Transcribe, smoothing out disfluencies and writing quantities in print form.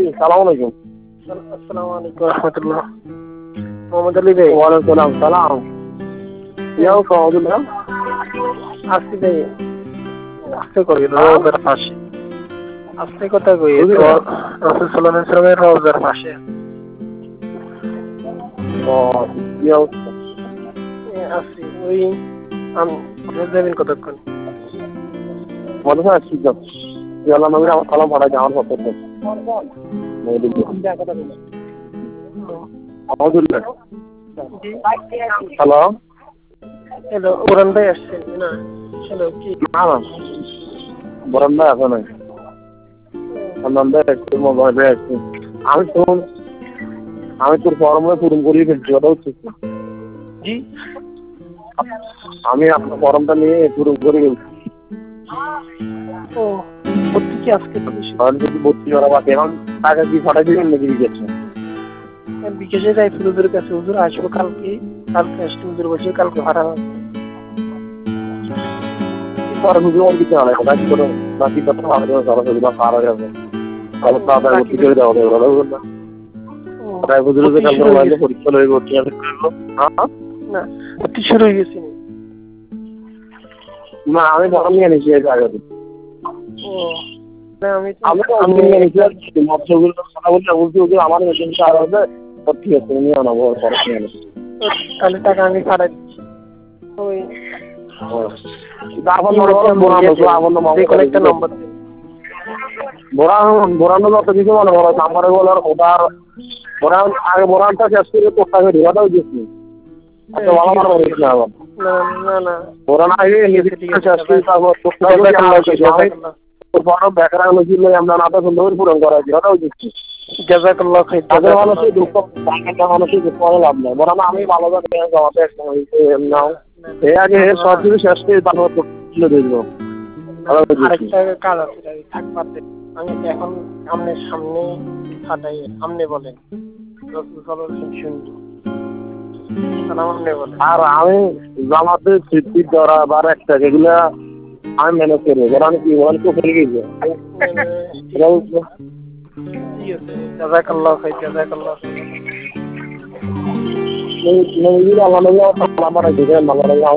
সালাম আলাইকুম। আসসালামু আলাইকুম রহমতুল্লাহ। মোহাম্মদ আলী ভাই। ওয়ালাইকুম সালাম। ইয়াও সহদুল্লাহ আসছি ভাই, আস্তে করি হ্যাঁ? রোজার পাশে। আস্তে কথা কই তো, বুঝলি না? রাসূল সাল্লাল্লাহু আলাইহি ওয়াসাল্লামের রোজার পাশে। ও কি অবস্থা? আসছি ওই আমি যাবেন কতক্ষণ? মনে হয় আসছি তো। আল্লাহ নবীর আমার সালাম পাঠাই আমার পক্ষ থেকে। আলহামদুলিল্লাহ। জি। হ্যালো। হ্যালো, ওরান ভাই আসছেন না? হ্যালো কি? না না বরান্ডা আছে নাই। মোবাইলে আসছি। আমি শোন, আমি তোর ফর্মে পূরণ করিয়ে ফেলছি, কথা হচ্ছে। জি। আমি আপনার ফর্মটা নিয়ে পূরণ করে ফেলছি। ও ভর্তি কি আজকে থেকে শুরু? তাহলে যদি ভর্তি করা বাকি এখন টাকা কি পাঠাই দিবেন নাকি বিকেছে? বিকেশে যাই হুজুরের কাছে, হুজুর আসবো কালকে। কালকে আসলে হুজুর বসে কালকে ভাড়া হবে। পরে হুজুর দিতে হবে বাকি করে বাকি কথা ভালো সরাসরি বা পারা যাবে। তাহলে তাড়াতাড়ি ভর্তি করে দেওয়া হবে ওরা বলল না। তাই হুজুরের যে কালকে মোবাইলে পরীক্ষা লয়ে ভর্তি হবে করলো। হ্যাঁ না ভর্তি শুরু হয়ে গেছে। না আমি ফর্ম নিয়ে নিয়েছি এর আগে। ও না আমি তো আমি নিয়ে নিয়েছি মৎস্যগুলো কথা বলতে বলছি যে আমার এজেন্সি আর হবে ঠিক আছে নিয়ে আনাবো খরচ নিয়ে নেবো। তাহলে টাকা আমি পাঠাই দিচ্ছি। ওই এখন মনে করো বোরানো যে কোনো একটা নম্বর দিন। বোরানো যত কিছু মনে করো নাম্বারে বলার ওটার বোরান আগে বোরানটা শেষ করে তোর টাকা ঢেকাটাও দিচ্ছি। আচ্ছা ভালো আমার বলিস না আবার না না বোরান আগে শেষ করে তারপর তোর টাকা ফর্ম ব্যাকরণ ছিল আমরা নাটা সুন্দর পূরণ করা হয়েছে ওটাও দিচ্ছি। জাযাকাল্লাহু খাইর। তাদের মানুষই দুঃখ টাকা মানুষই দুঃখ করে লাভ নেই বরং আমি ভালোভাবে জমাতে একসময় নাও এই আগে সব কিছু শেষ করে তারপর তুলে দিবো। আরেকটা কাজ আছে থাকবে। আমি এখন আমনের সামনে ফাটাই, আমনে বলেন রাসূল সাল্লাল্লাহু আলাইহি ওয়াসাল্লাম শুনবো। সালাম আমনে বলেন। আর আমি জামাতে তৃপ্তি ধরা বা একটা যেগুলা আমি ম্যানেজ করবো এবার আমি কি বলেন তো ফেলে গেছি। ঠিক আছে, জাযাকাল্লাহু খাইর, জাযাকাল্লাহু খাইর। আল্লাহ